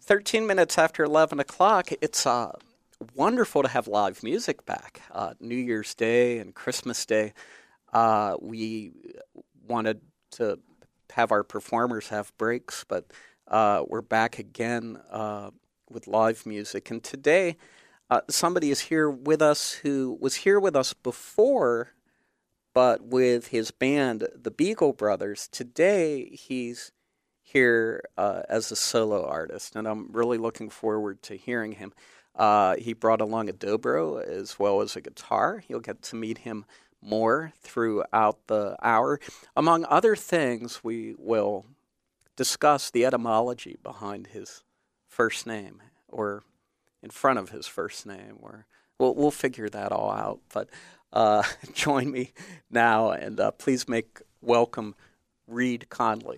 13 minutes after 11 o'clock, it's wonderful to have live music back. New Year's Day and Christmas Day, we wanted to have our performers have breaks, but we're back again with live music. And today, somebody is here with us who was here with us before, but with his band, the Beagle Brothers. Today, he's here as a solo artist, and I'm really looking forward to hearing him. He brought along a dobro as well as a guitar. You'll get to meet him more throughout the hour. Among other things, we will discuss the etymology behind his first name, or in front of his first name, or we'll figure that all out. But join me now, and please make welcome Reed Conley.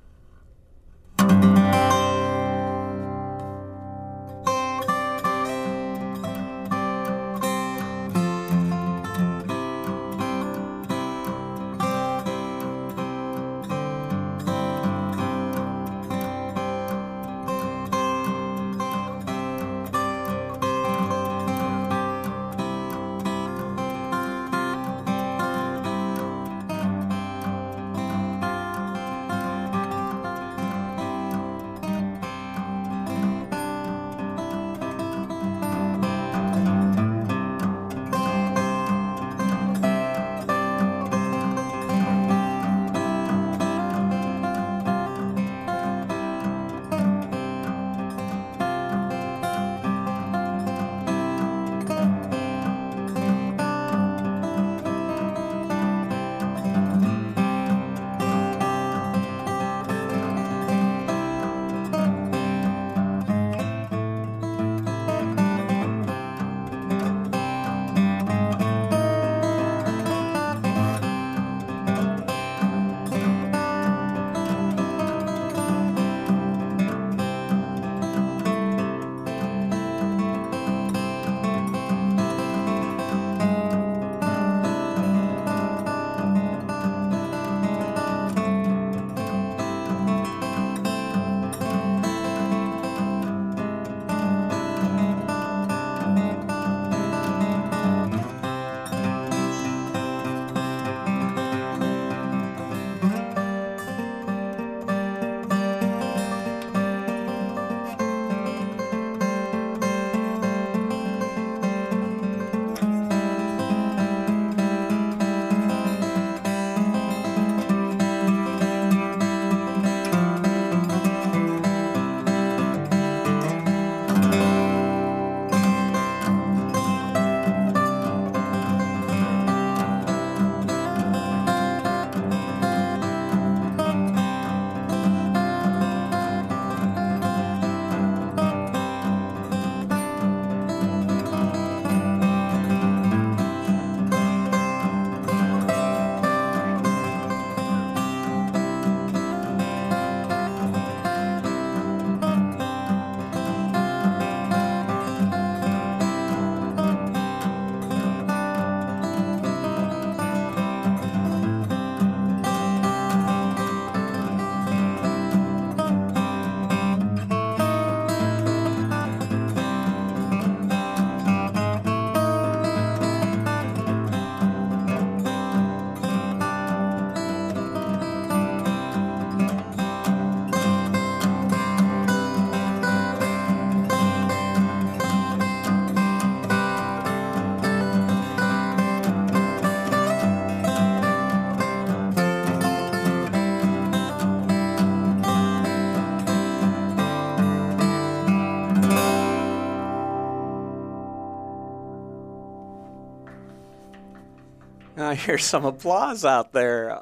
I hear some applause out there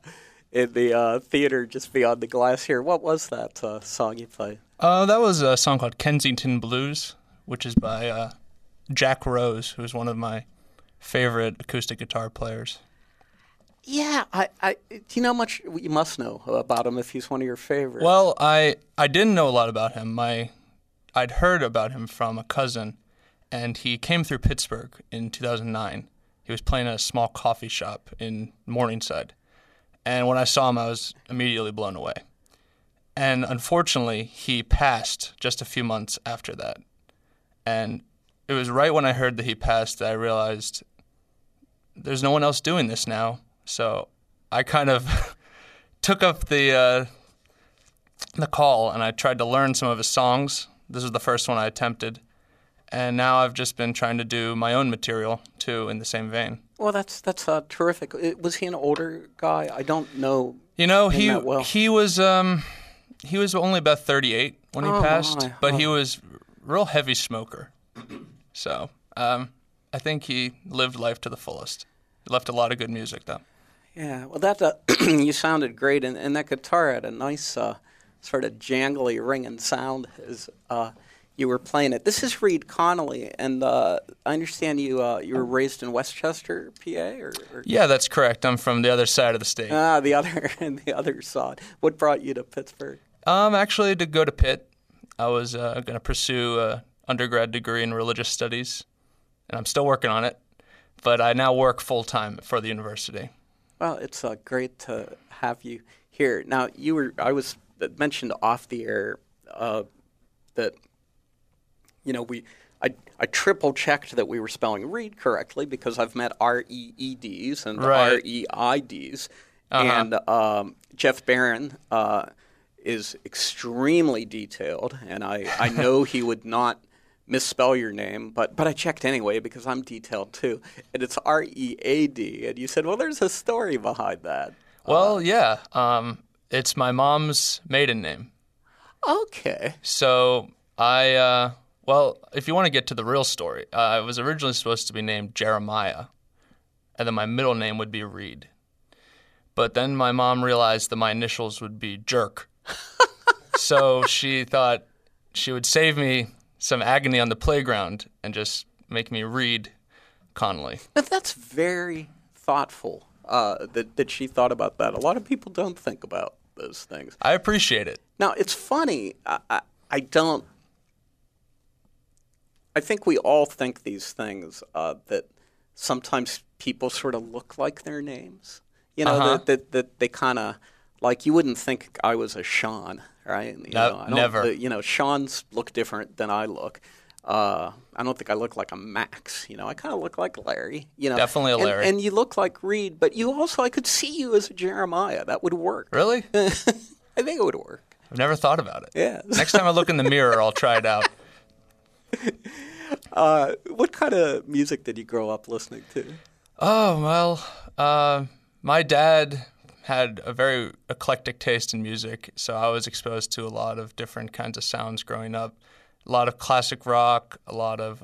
in the theater just beyond the glass here. What was that song you played? That was a song called Kensington Blues, which is by Jack Rose, who's one of my favorite acoustic guitar players. Yeah, do you know much? You must know about him if he's one of your favorites. Well, I didn't know a lot about him. I'd heard about him from a cousin, and he came through Pittsburgh in 2009. He was playing at a small coffee shop in Morningside. And when I saw him, I was immediately blown away. And unfortunately, he passed just a few months after that. And it was right when I heard that he passed that I realized there's no one else doing this now. So I kind of took up the call, and I tried to learn some of his songs. This was the first one I attempted. And now I've just been trying to do my own material, too, in the same vein. Well, that's terrific. Was he an older guy? I don't know. You know, him that well. he was only about 38 when he passed, but he was a real heavy smoker. So I think he lived life to the fullest. He left a lot of good music, though. Yeah, well, that you sounded great, and that guitar had a nice sort of jangly ringing sound as you were playing it. This is Reed Connolly, and I understand you were raised in Westchester, PA, or? Yeah, that's correct. I'm from the other side of the state. The other side. What brought you to Pittsburgh? Actually, to go to Pitt. I was going to pursue an undergrad degree in religious studies, and I'm still working on it. But I now work full time for the university. Well, it's great to have you here. Now, I was mentioned off the air that, you know, I triple checked that we were spelling Reed correctly because I've met REEDs and REIDs. And Jeff Barron is extremely detailed, and I know he would not misspell your name, but I checked anyway because I'm detailed too, and it's READ, and you said, well, there's a story behind that. Well, yeah, it's my mom's maiden name. Okay. So if you want to get to the real story, I was originally supposed to be named Jeremiah, and then my middle name would be Reed. But then my mom realized that my initials would be Jerk. So she thought she would save me some agony on the playground and just make me Reed Connolly. But that's very thoughtful that she thought about that. A lot of people don't think about those things. I appreciate it. Now, it's funny. I think we all think these things that sometimes people sort of look like their names. You know, that they kind of, like, you wouldn't think I was a Sean, right? Never. Sean's look different than I look. I don't think I look like a Max. You know, I kind of look like Larry. You know, definitely a Larry. And you look like Reed, but you also, I could see you as a Jeremiah. That would work. Really? I think it would work. I've never thought about it. Yeah. Next time I look in the mirror, I'll try it out. What kind of music did you grow up listening to? Oh, well, my dad had a very eclectic taste in music, so I was exposed to a lot of different kinds of sounds growing up. A lot of classic rock, a lot of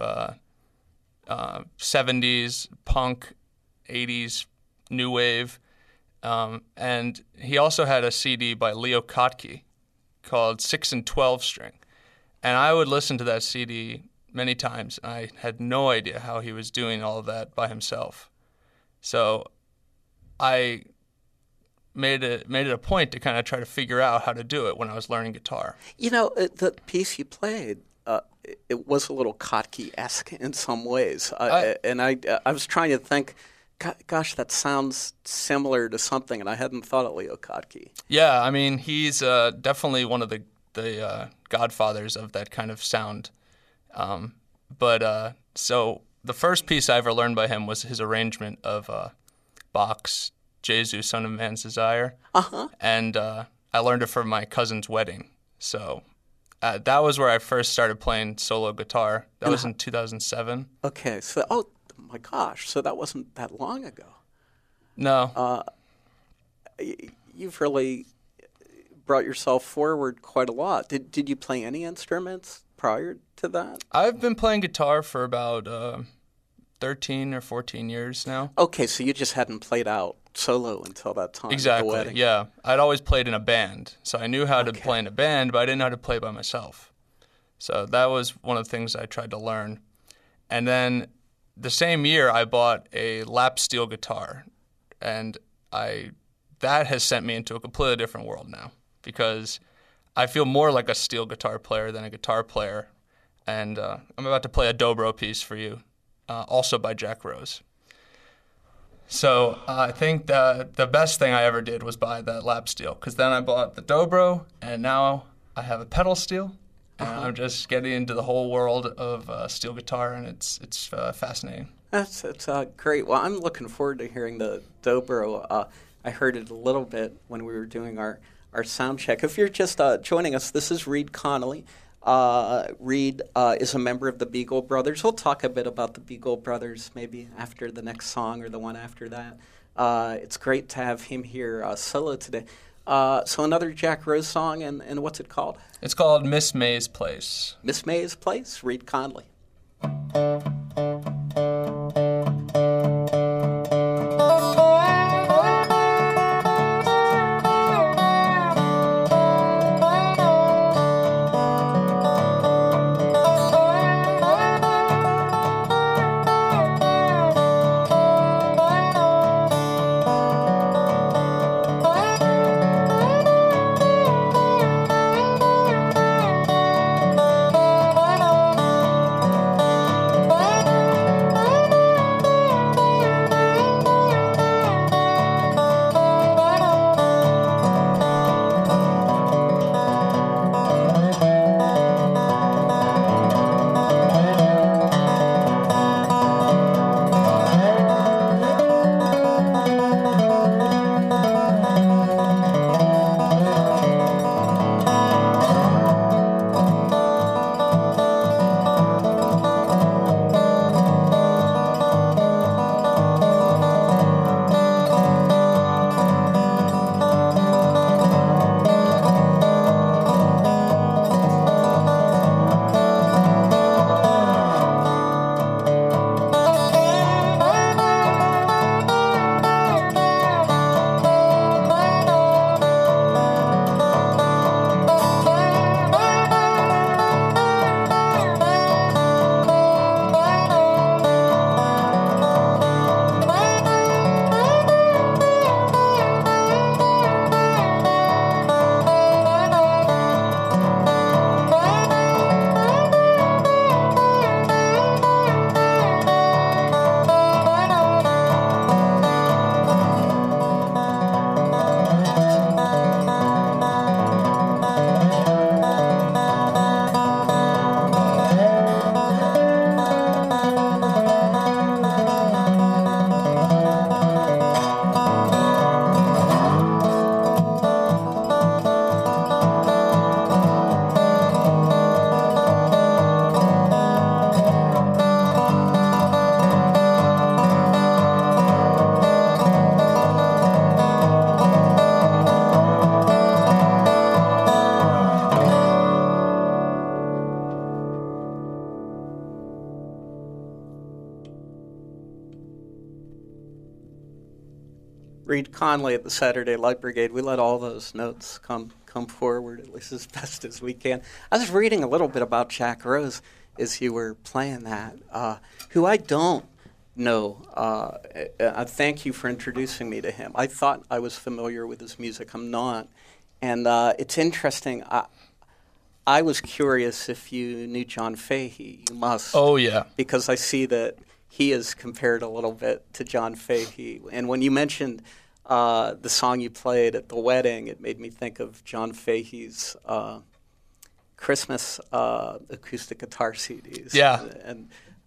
70s punk, 80s new wave. And he also had a CD by Leo Kottke called 6 and 12 String. And I would listen to that CD many times. I had no idea how he was doing all of that by himself. So I made it a point to kind of try to figure out how to do it when I was learning guitar. You know, the piece you played, it was a little Kottke-esque in some ways. I was trying to think, gosh, that sounds similar to something, and I hadn't thought of Leo Kottke. Yeah, I mean, he's definitely one of the godfathers of that kind of sound. So the first piece I ever learned by him was his arrangement of Bach's Jesu, Son of Man's Desire. And I learned it for my cousin's wedding. So that was where I first started playing solo guitar. That was in 2007. Okay, so, oh my gosh, so that wasn't that long ago. No. You've really brought yourself forward quite a lot. Did you play any instruments prior to that? I've been playing guitar for about 13 or 14 years now. Okay, so you just hadn't played out solo until that time. Exactly, at the wedding. Yeah. I'd always played in a band, so I knew how to play in a band, but I didn't know how to play by myself. So that was one of the things I tried to learn. And then the same year, I bought a lap steel guitar, and that has sent me into a completely different world now because I feel more like a steel guitar player than a guitar player. And I'm about to play a dobro piece for you, also by Jack Rose. So I think the best thing I ever did was buy that lap steel, because then I bought the Dobro, and now I have a pedal steel, and I'm just getting into the whole world of steel guitar, and it's fascinating. That's great. Well, I'm looking forward to hearing the Dobro. I heard it a little bit when we were doing our sound check. If you're just joining us, this is Reed Connolly. Reed is a member of the Beagle Brothers. We'll talk a bit about the Beagle Brothers maybe after the next song or the one after that. It's great to have him here solo today. So another Jack Rose song, and what's it called? It's called Miss May's Place. Miss May's Place, Reed Connolly. Reed Connolly at the Saturday Light Brigade. We let all those notes come forward, at least as best as we can. I was reading a little bit about Jack Rose as you were playing that, who I don't know. Thank you for introducing me to him. I thought I was familiar with his music. I'm not. And it's interesting. I was curious if you knew John Fahey. You must. Oh, yeah. Because I see that he is compared a little bit to John Fahey. And when you mentioned the song you played at the wedding, it made me think of John Fahey's Christmas acoustic guitar CDs. Yeah. And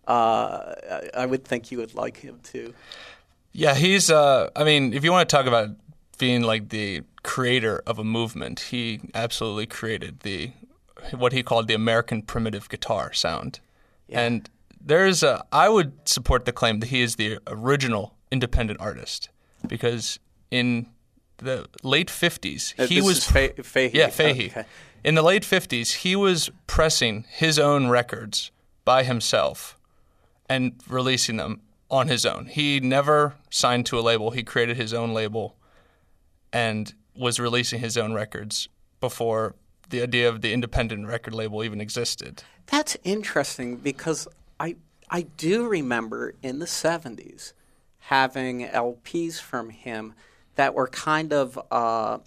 I would think you would like him too. Yeah, he's, if you want to talk about being like the creator of a movement, he absolutely created what he called the American primitive guitar sound. Yeah. And I would support the claim that he is the original independent artist, because in the late 50s, he was Fahey. Yeah, Fahey. Okay. In the late 50s, he was pressing his own records by himself and releasing them on his own. He never signed to a label. He created his own label and was releasing his own records before the idea of the independent record label even existed. That's interesting, because I do remember in the 70s having LPs from him that were kind of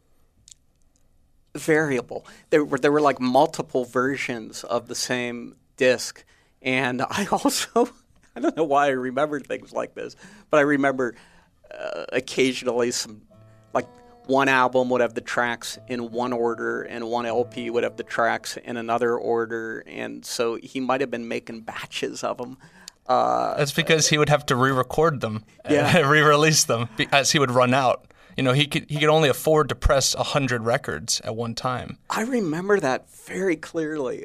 variable. There were like multiple versions of the same disc. And I also, I don't know why I remember things like this, but I remember occasionally some, like, one album would have the tracks in one order and one LP would have the tracks in another order, and so he might have been making batches of them. That's because he would have to re-record them Yeah. and re-release them as he would run out. You know, he could only afford to press 100 records at one time. I remember that very clearly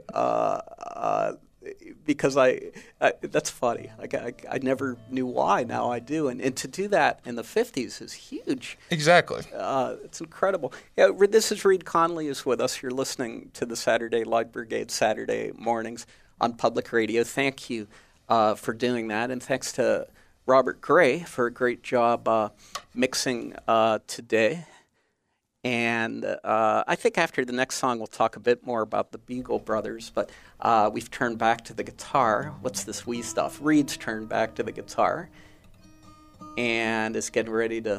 because that's funny. I never knew why. Now I do. And to do that in the 50s is huge. Exactly. It's incredible. Yeah, this is Reed Conley is with us. You're listening to the Saturday Light Brigade Saturday mornings on Public Radio. Thank you for doing that. And thanks to Robert Gray for a great job mixing today. And I think after the next song, we'll talk a bit more about the Beagle Brothers. But we've turned back to the guitar. What's this wee stuff? Reed's turned back to the guitar and is getting ready to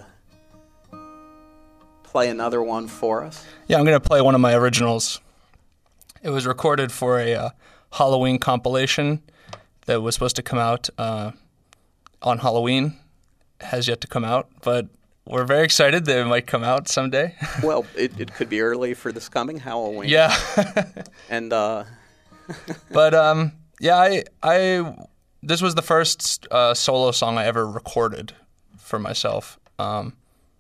play another one for us. Yeah, I'm going to play one of my originals. It was recorded for a Halloween compilation that was supposed to come out on Halloween. Has yet to come out, but we're very excited that it might come out someday. Well, it could be early for this coming Halloween. Yeah. And but yeah, I this was the first solo song I ever recorded for myself, and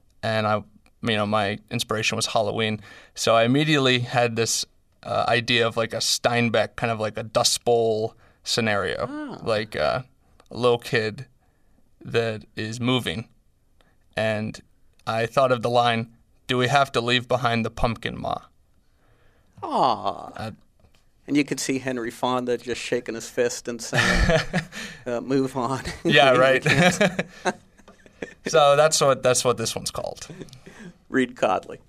my inspiration was Halloween, so I immediately had this idea of like a Steinbeck, kind of like a Dust Bowl scenario, like a little kid that is moving. And I thought of the line, "Do we have to leave behind the pumpkin, Ma?" Aww. And you could see Henry Fonda just shaking his fist and saying, "Move on." Yeah, right. So that's what this one's called. Reed Conley.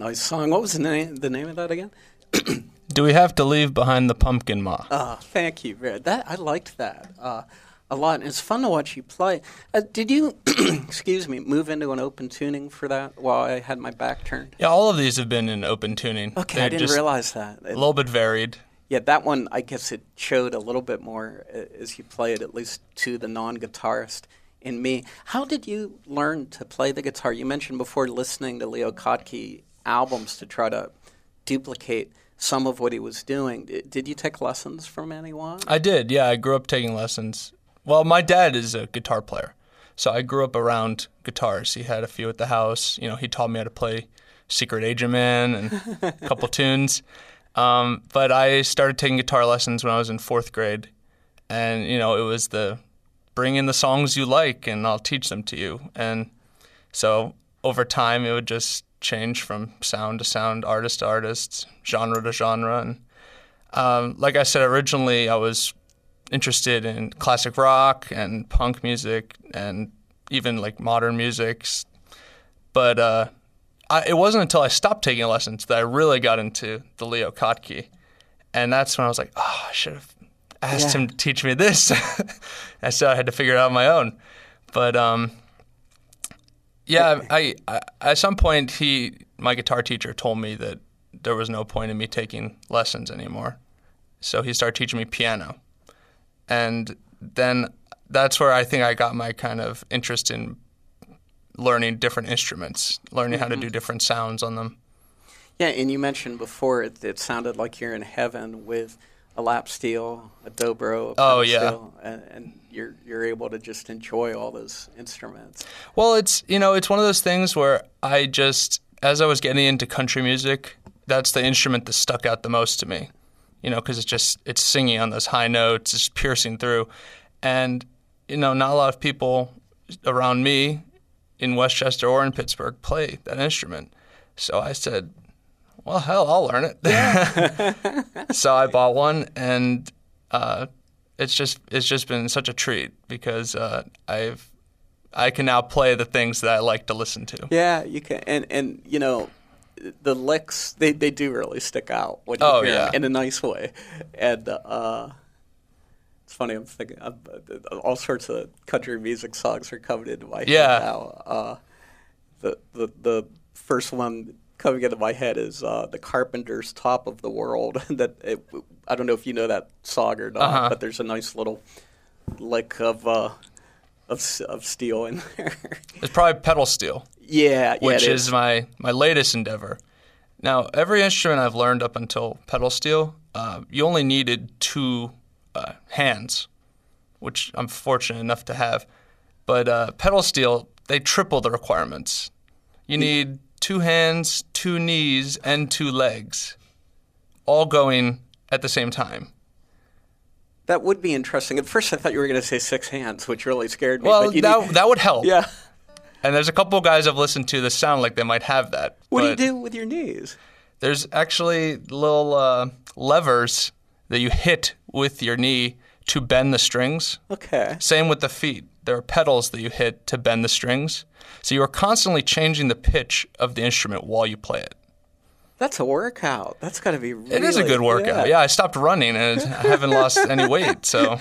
nice song. What was the name of that again? Do we have to leave behind the pumpkin, Ma? Thank you. I liked that a lot. And it's fun to watch you play. Did you, excuse me, move into an open tuning for that while I had my back turned? Yeah, all of these have been in open tuning. Okay, I didn't realize that. A little bit varied. Yeah, that one, I guess it showed a little bit more as you play it, at least to the non-guitarist in me. How did you learn to play the guitar? You mentioned before listening to Leo Kottke albums to try to duplicate some of what he was doing. Did you take lessons from anyone? I did, yeah. I grew up taking lessons. Well, my dad is a guitar player, so I grew up around guitars. He had a few at the house. You know, he taught me how to play Secret Agent Man and a couple tunes. But I started taking guitar lessons when I was in 4th grade. And, you know, it was bring in the songs you like and I'll teach them to you. And so over time it would just change from sound to sound, artist to artist, genre to genre. And like I said, originally I was interested in classic rock and punk music and even like modern music. But it wasn't until I stopped taking lessons that I really got into the Leo Kottke. And that's when I was like, I should have asked him to teach me this. I said I had to figure it out on my own. But I at some point my guitar teacher told me that there was no point in me taking lessons anymore. So he started teaching me piano. And then that's where I think I got my kind of interest in learning different instruments, learning how to do different sounds on them. Yeah, and you mentioned before it sounded like you're in heaven with a lap steel, a dobro, a pedal steel, and you're able to just enjoy all those instruments. Well, it's one of those things where as I was getting into country music, that's the instrument that stuck out the most to me. You know, because it's singing on those high notes, it's piercing through, and you know, not a lot of people around me in Westchester or in Pittsburgh play that instrument. So I said, well, hell, I'll learn it. Yeah. So I bought one, and it's just been such a treat because I can now play the things that I like to listen to. Yeah, you can, and you know, the licks they do really stick out when you hear them in a nice way, and it's funny. I'm thinking all sorts of country music songs are coming into my head now. The first one coming into my head is the Carpenters' "Top of the World." I don't know if you know that song or not, but there's a nice little lick of steel in there. It's probably pedal steel. Yeah, which is my latest endeavor. Now, every instrument I've learned up until pedal steel, you only needed 2 hands, which I'm fortunate enough to have. But pedal steel, they triple the requirements. You need 2 hands, 2 knees, and 2 legs, all going at the same time. That would be interesting. At first, I thought you were going to say 6 hands, which really scared me. Well, that would help. Yeah. And there's a couple guys I've listened to that sound like they might have that. What do you do with your knees? There's actually little levers that you hit with your knee to bend the strings. Okay. Same with the feet. There are pedals that you hit to bend the strings. So you are constantly changing the pitch of the instrument while you play it. That's a workout. That's got to be really... It is a good workout. Yeah, I stopped running and I haven't lost any weight, so...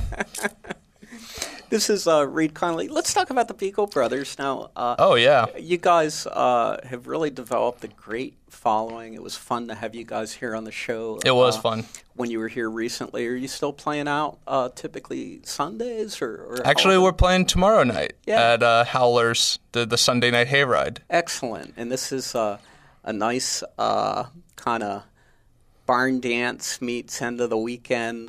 This is Reed Connolly. Let's talk about the Beagle Brothers now. Oh, yeah. You guys have really developed a great following. It was fun to have you guys here on the show. It was fun. When you were here recently. Are you still playing out typically Sundays? or Actually, we're playing tomorrow night at Howler's, the Sunday night hayride. Excellent. And this is a nice kind of barn dance meets end of the weekend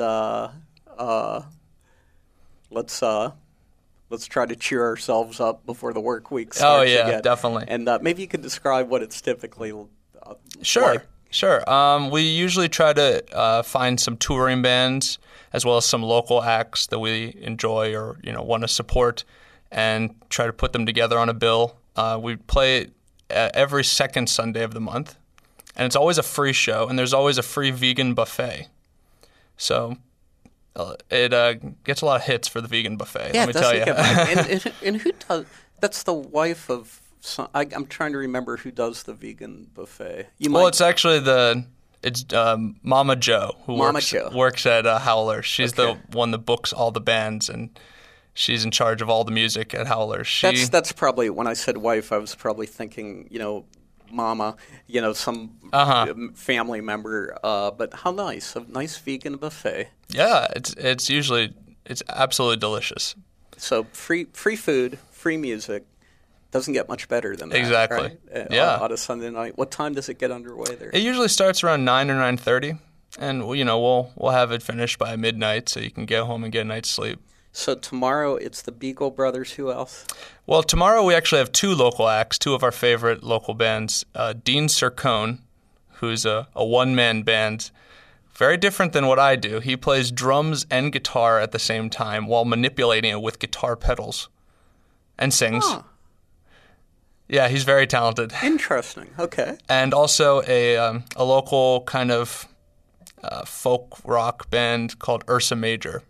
Let's try to cheer ourselves up before the work week starts again. Oh, yeah, definitely. And maybe you could describe what it's typically Sure, like. Sure. We usually try to find some touring bands as well as some local acts that we enjoy or want to support and try to put them together on a bill. We play every second Sunday of the month, and it's always a free show, and there's always a free vegan buffet. So... it gets a lot of hits for the vegan buffet. Yeah, let me tell you. And who does? That's the wife of I'm trying to remember who does the vegan buffet. Well, it's actually it's Mama Jo who works at Howler. She's the one that books all the bands, and she's in charge of all the music at Howler. That's probably, when I said wife, I was probably thinking, Mama, some family member. But how nice, a nice vegan buffet. Yeah, it's absolutely delicious. So free food, free music. Doesn't get much better than that. Exactly. Right? Yeah. On a Sunday night. What time does it get underway there? It usually starts around 9 or 9:30, and we'll have it finished by midnight, so you can get home and get a night's sleep. So tomorrow it's the Beagle Brothers. Who else? Well, tomorrow we actually have two local acts, two of our favorite local bands. Dean Sircone, who's a one-man band, very different than what I do. He plays drums and guitar at the same time while manipulating it with guitar pedals, and sings. Huh. Yeah, he's very talented. Interesting. Okay. And also a local kind of folk rock band called Ursa Major.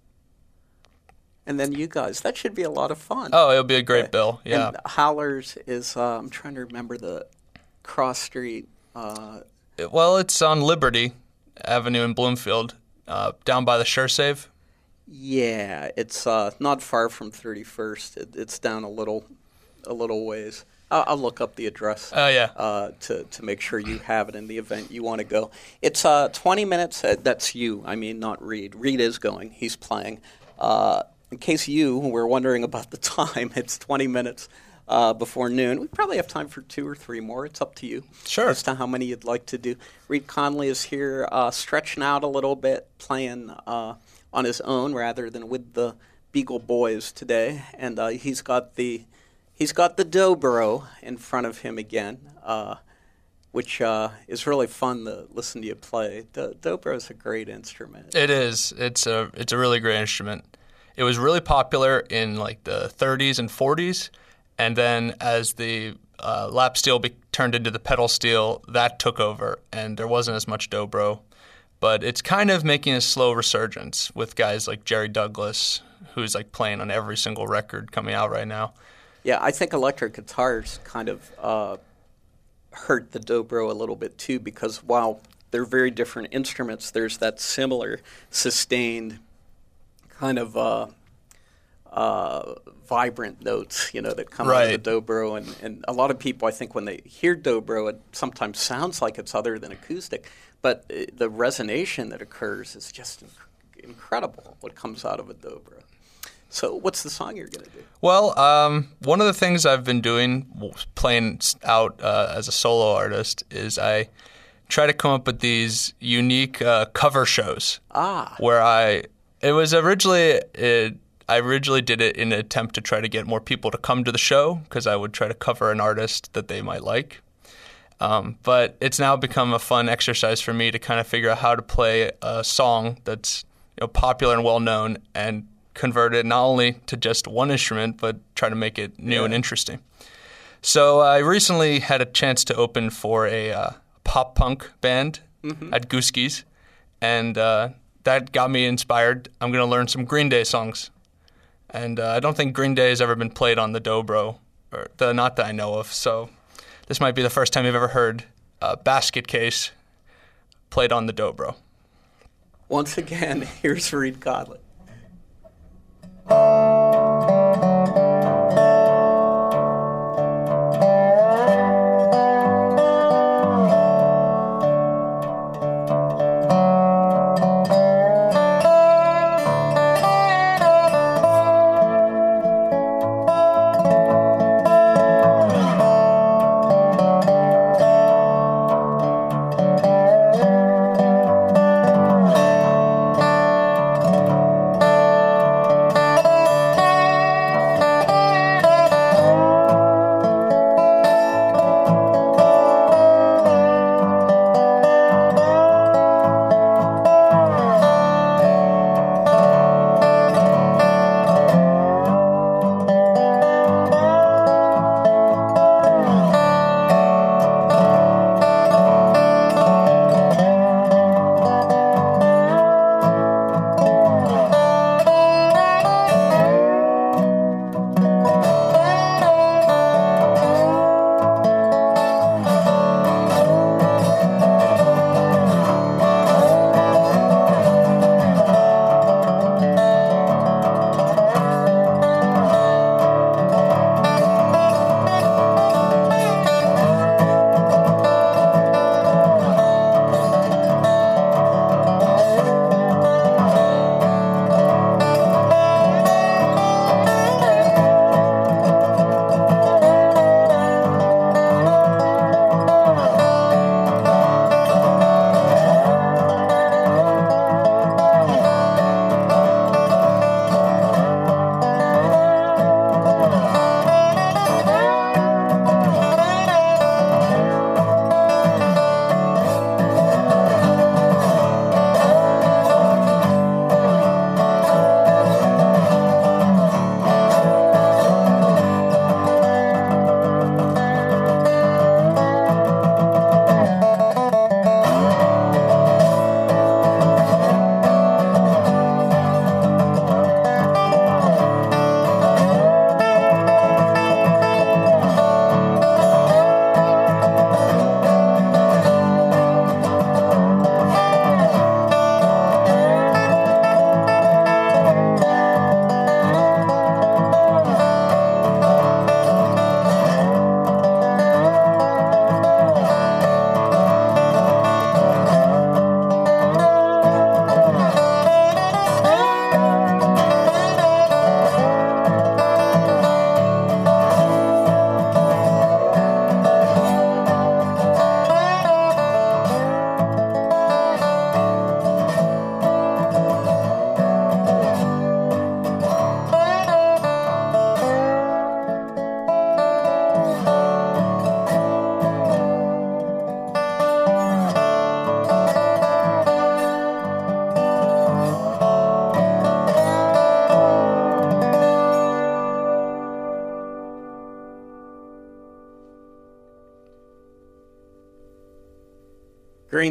And then you guys. That should be a lot of fun. Oh, it'll be a great bill. Yeah. And Howler's is, I'm trying to remember the cross street. Well, it's on Liberty Avenue in Bloomfield, down by the SureSave. Yeah, it's not far from 31st. It's down a little ways. I'll look up the address. Oh, yeah. To make sure you have it in the event you want to go. It's 20 minutes. That's you. I mean, not Reed. Reed is going. He's playing. In case you were wondering about the time, it's 20 minutes before noon. We probably have time for 2 or 3 more. It's up to you. Sure. As to how many you'd like to do. Reed Conley is here stretching out a little bit, playing on his own rather than with the Beagle Boys today. And he's got the dobro in front of him again, which is really fun to listen to you play. Dobro is a great instrument. It is. It's a really great instrument. It was really popular in like the 30s and 40s, and then as the lap steel turned into the pedal steel, that took over, and there wasn't as much dobro. But it's kind of making a slow resurgence with guys like Jerry Douglas, who's like playing on every single record coming out right now. Yeah, I think electric guitars kind of hurt the dobro a little bit too, because while they're very different instruments, there's that similar sustained kind of vibrant notes, that come out of the dobro. And a lot of people, I think, when they hear dobro, it sometimes sounds like it's other than acoustic. But the resonation that occurs is just incredible, what comes out of a dobro. So what's the song you're going to do? Well, one of the things I've been doing, playing out as a solo artist, is I try to come up with these unique cover shows. Where I originally did it in an attempt to try to get more people to come to the show, because I would try to cover an artist that they might like. But it's now become a fun exercise for me to kind of figure out how to play a song that's popular and well-known and convert it not only to just one instrument, but try to make it new and interesting. So I recently had a chance to open for a pop-punk band at Gooski's, and that got me inspired. I'm going to learn some Green Day songs. And I don't think Green Day has ever been played on the dobro, not that I know of, so this might be the first time you've ever heard Basket Case played on the dobro. Once again, here's Reed Conley.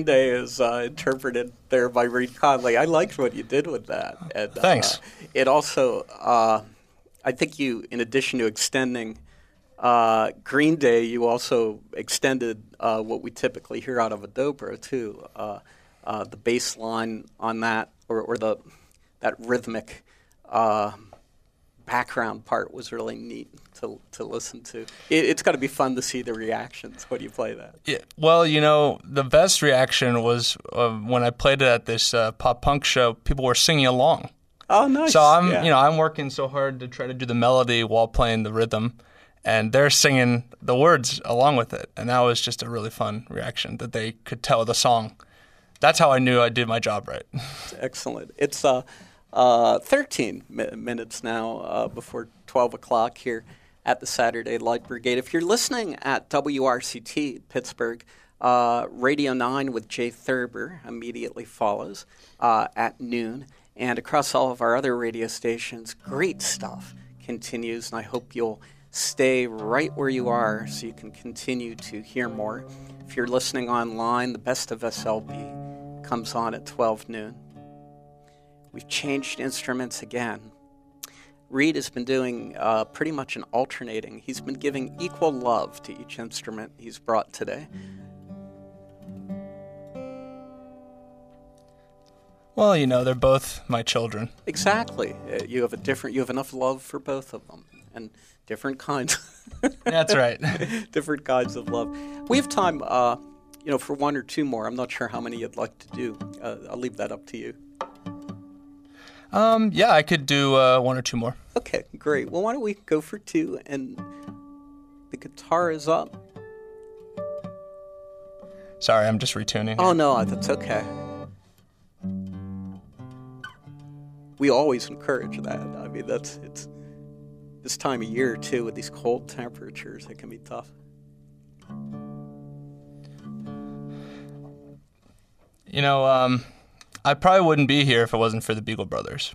Green Day is interpreted there by Reed Conley. I liked what you did with that. And, Thanks. It also, I think you, in addition to extending Green Day, you also extended what we typically hear out of a dobro too. The bass line on that, or that rhythmic background part was really neat to listen to. It's got to be fun to see the reactions when you play that. Yeah, well, the best reaction was when I played it at this pop punk show. People were singing along. Oh, nice! So I'm working so hard to try to do the melody while playing the rhythm, and they're singing the words along with it, and that was just a really fun reaction that they could tell the song. That's how I knew I did my job right. Excellent. It's 13 minutes now before 12 o'clock here at the Saturday Light Brigade. If you're listening at WRCT Pittsburgh, Radio 9 with Jay Thurber immediately follows at noon. And across all of our other radio stations, great stuff continues. And I hope you'll stay right where you are so you can continue to hear more. If you're listening online, the Best of SLB comes on at 12 noon. We've changed instruments again. Reed has been doing pretty much an alternating. He's been giving equal love to each instrument he's brought today. Well, they're both my children. Exactly. You have enough love for both of them, and different kinds. That's right. Different kinds of love. We have time, for one or two more. I'm not sure how many you'd like to do. I'll leave that up to you. Yeah, I could do one or two more. Okay, great. Well, why don't we go for two, and the guitar is up. Sorry, I'm just retuning. Oh, no, that's okay. We always encourage that. I mean, it's this time of year, too, with these cold temperatures, it can be tough. I probably wouldn't be here if it wasn't for the Beagle Brothers.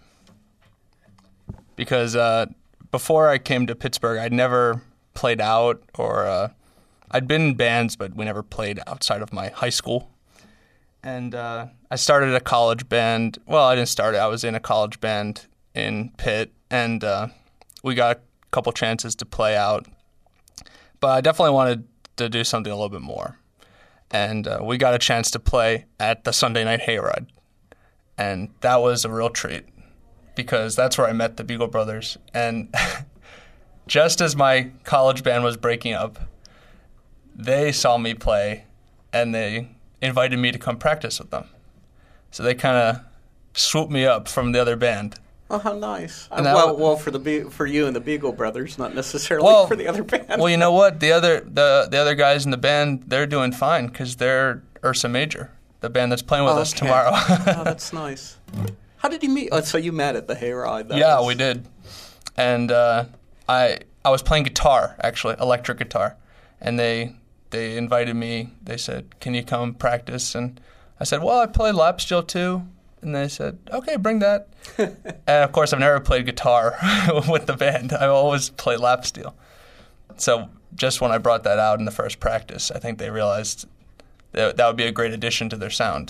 Because before I came to Pittsburgh, I'd never played out, or I'd been in bands, but we never played outside of my high school. And I started a college band. Well, I didn't start it. I was in a college band in Pitt, and we got a couple chances to play out. But I definitely wanted to do something a little bit more. And we got a chance to play at the Sunday Night Hayride. And that was a real treat because that's where I met the Beagle Brothers. And just as my college band was breaking up, they saw me play and they invited me to come practice with them. So they kind of swooped me up from the other band. Oh, how nice! For you and the Beagle Brothers, not necessarily for the other band. Well, you know what? The other guys in the band, they're doing fine because they're Ursa Major, the band that's playing with us tomorrow. Oh, that's nice. How did you meet? Oh, so you met at the Hayride? We did. And I was playing guitar, actually, electric guitar, and they invited me. They said, "Can you come practice?" And I said, "Well, I play lap steel too." And they said, "Okay, bring that." And of course, I've never played guitar with the band. I always play lap steel. So just when I brought that out in the first practice, I think they realized that would be a great addition to their sound.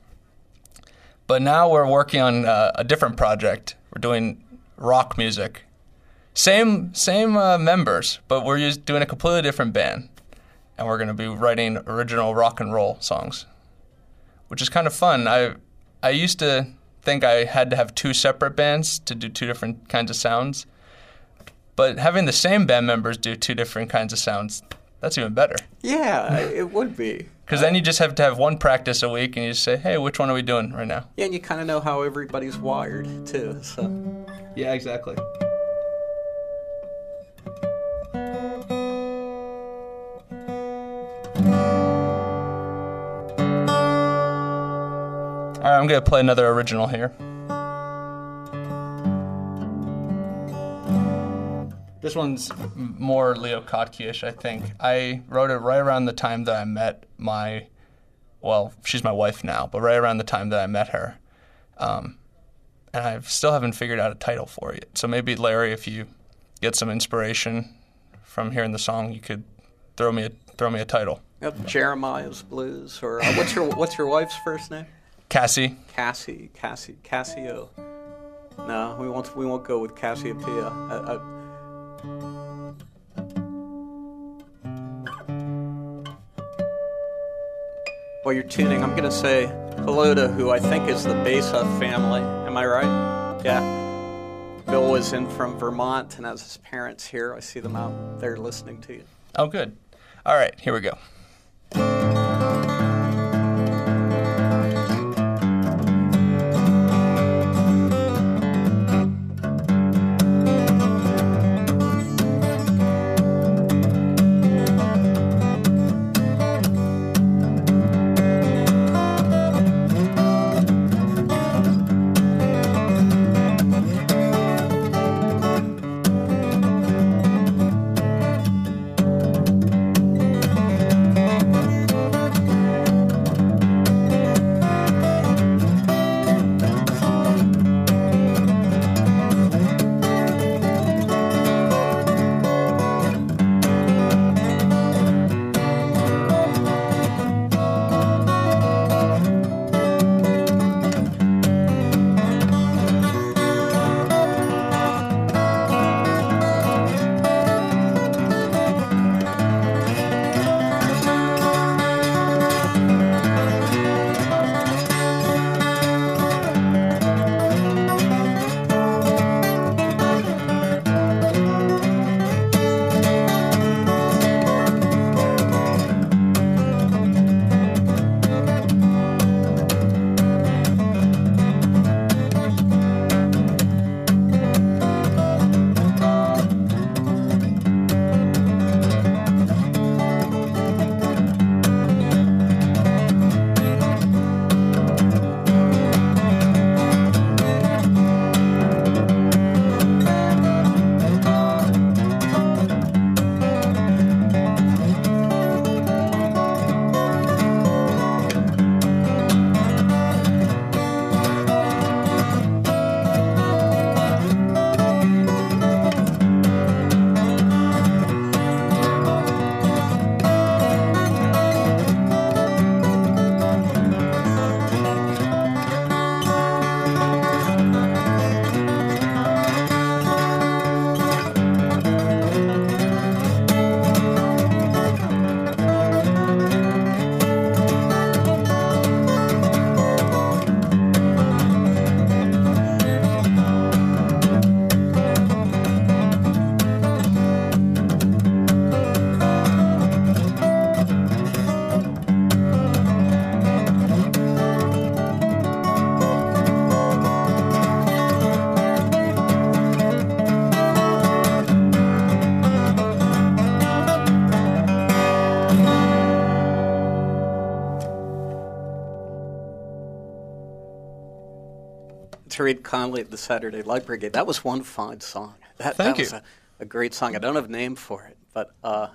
But now we're working on a different project. We're doing rock music. Same members, but we're just doing a completely different band. And we're going to be writing original rock and roll songs, which is kind of fun. I used to think I had to have two separate bands to do two different kinds of sounds. But having the same band members do two different kinds of sounds, that's even better. Yeah, it would be. Because then you just have to have one practice a week and you just say, "Hey, which one are we doing right now?" Yeah, and you kind of know how everybody's wired, too. So. Yeah, exactly. All right, I'm going to play another original here. This one's more Leo Kottke-ish, I think. I wrote it right around the time that I met she's my wife now, but right around the time that I met her. And I still haven't figured out a title for it yet. So maybe, Larry, if you get some inspiration from hearing the song, you could throw me a title. Yep, Jeremiah's Blues, or what's your wife's first name? Cassie. Cassio. No, we won't go with Cassiopeia. While you're tuning, I'm gonna say hello to who I think is the Besa family. Am I right? Yeah. Bill was in from Vermont and has his parents here. I see them out there listening to you. Oh, good. All right, here we go. To read Conley at the Saturday Light Brigade. That was one fine song. Thank you. Was a great song. I don't have a name for it, but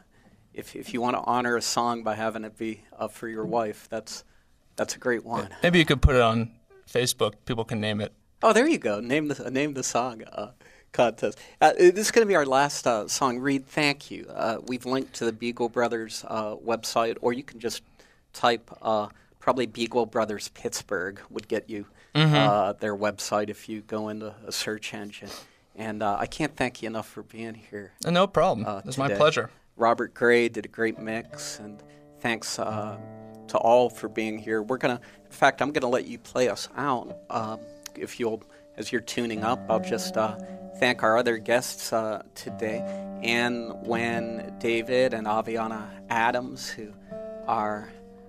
if you want to honor a song by having it be for your wife, that's a great one. Maybe you could put it on Facebook. People can name it. Oh, there you go. Name the song contest. This is going to be our last song. Reed, thank you. We've linked to the Beagle Brothers website, or you can just type probably Beagle Brothers Pittsburgh would get you their website if you go into a search engine. And I can't thank you enough for being here. No problem. It's my pleasure. Robert Gray did a great mix, and thanks to all for being here. In fact, I'm gonna let you play us out. If you'll, as you're tuning up, I'll just thank our other guests today, and when David and Aviana Adams, who are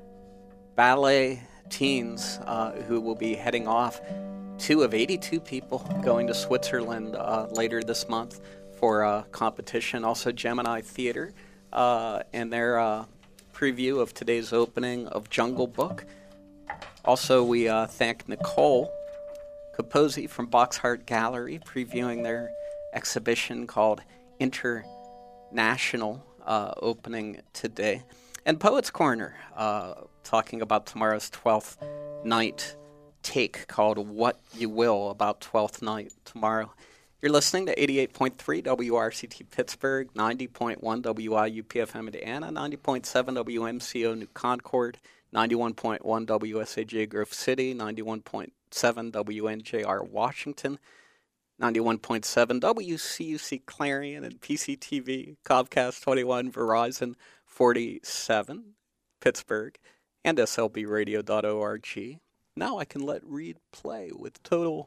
ballet teens who will be heading off, 2 of 82 people going to Switzerland later this month for a competition. Also Gemini Theater and their preview of today's opening of Jungle Book. Also, we thank Nicole Capozzi from Boxheart Gallery previewing their exhibition called International opening today. And Poets Corner, talking about tomorrow's 12th night take called What You Will, about 12th night tomorrow. You're listening to 88.3 WRCT Pittsburgh, 90.1 WIUPFM Indiana, 90.7 WMCO New Concord, 91.1 WSAJ Grove City, 91.7 WNJR Washington, 91.7 WCUC Clarion and PCTV, Comcast 21, Verizon 47, Pittsburgh, and slbradio.org. Now I can let Reed play with total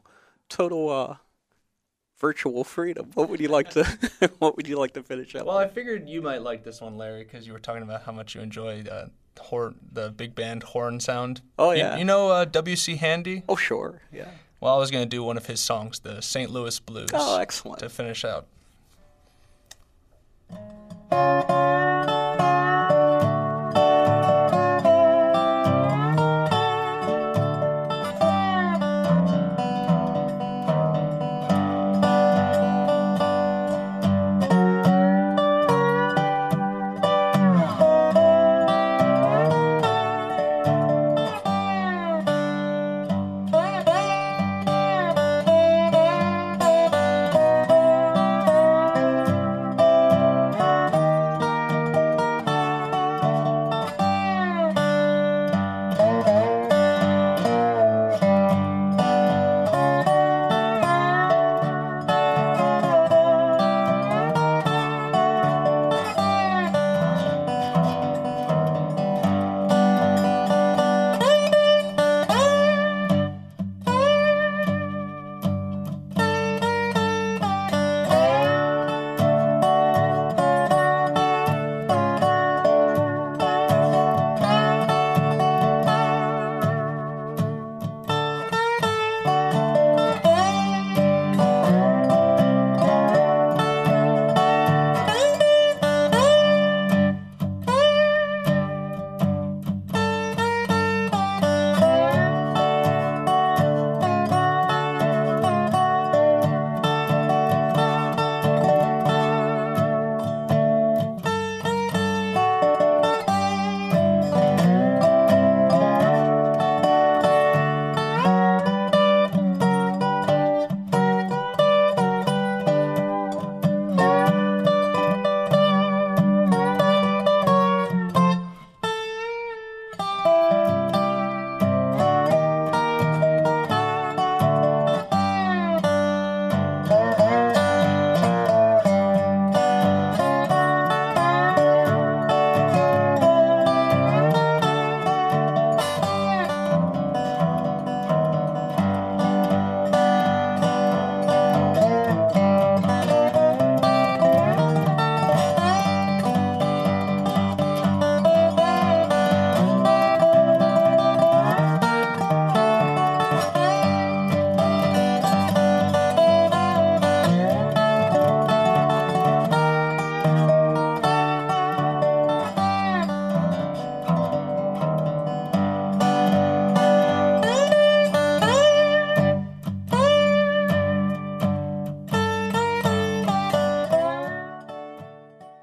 virtual freedom. What would you like to finish up? Well, I figured you might like this one, Larry, because you were talking about how much you enjoy the big band horn sound. Oh yeah. You know W.C. Handy? Oh sure, yeah. Well, I was going to do one of his songs, the St. Louis Blues. Oh, excellent. To finish out.